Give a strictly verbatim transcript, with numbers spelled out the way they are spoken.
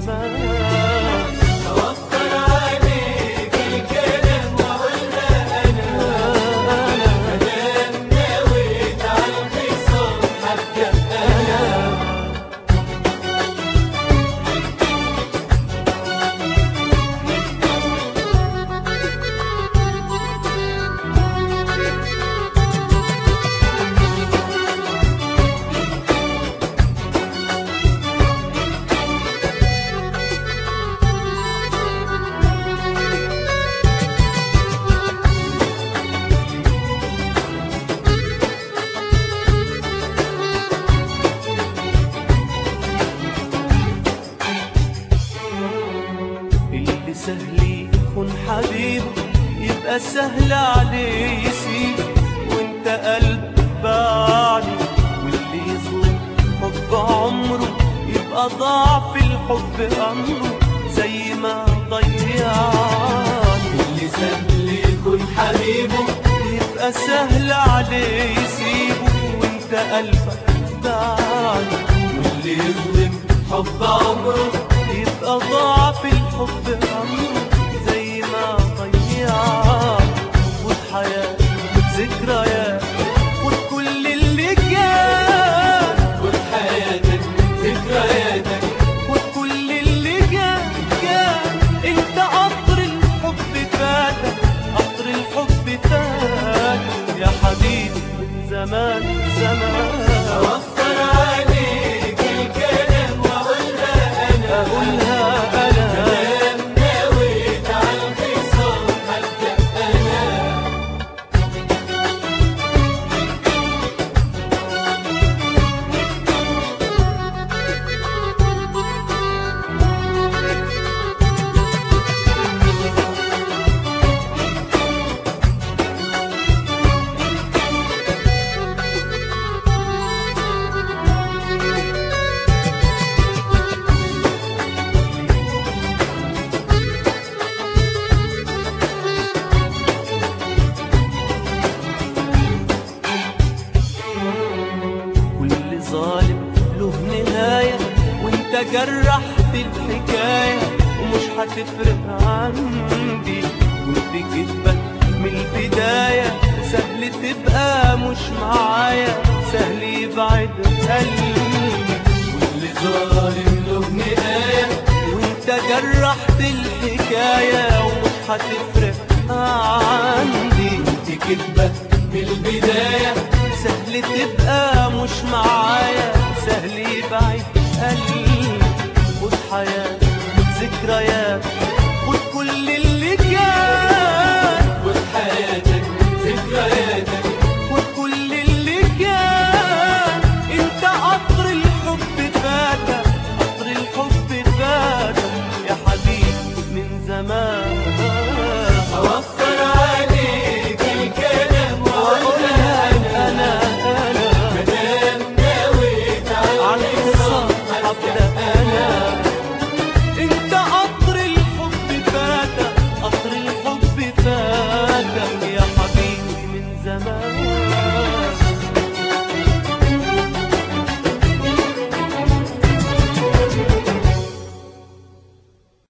زمان. أوفر عليك الكلام وأقولها أنا، مادام نويت عالخصام هبدأ أنا. اللي سهل يخون حبيبه يبقى سهل عليه يسيبه وانت قلبك باعني، واللي يظلم حب عمره يبقى ضاع في الحب أمره زي ما ضيعني. اللي سهل يكون حبيبه يبقى سهل عليه يسيبه وانت قلبك باعني، واللي يظلم حب عمره يبقى ضاع في الحب أمره زي ما ضيعني. والحياة ذكريات وكل اللي كان، وحياتك ذكرياتك وكل اللي كان كان. انت قطر الحب فاتك، قطر الحب فاتك يا حبيبي زمان زمان. أوفر عليك الكلام وأقولها أنا، أقولها أنا مادام نويت عالخصام هبدأ أنا. كل ظالم له نهاية وانت جرحت الحكاية ومش هتفرق عندي. كنت كدبك من البداية سهل تبقى مش معايا، سهل يبعد قلبي. كل ظالم له نهاية وانت جرحت الحكاية ومش هتفرق عندي. دي كدبة من البداية سهل تبقى مش معايا، سهل يبعد قلبي. خد حياة ذكريات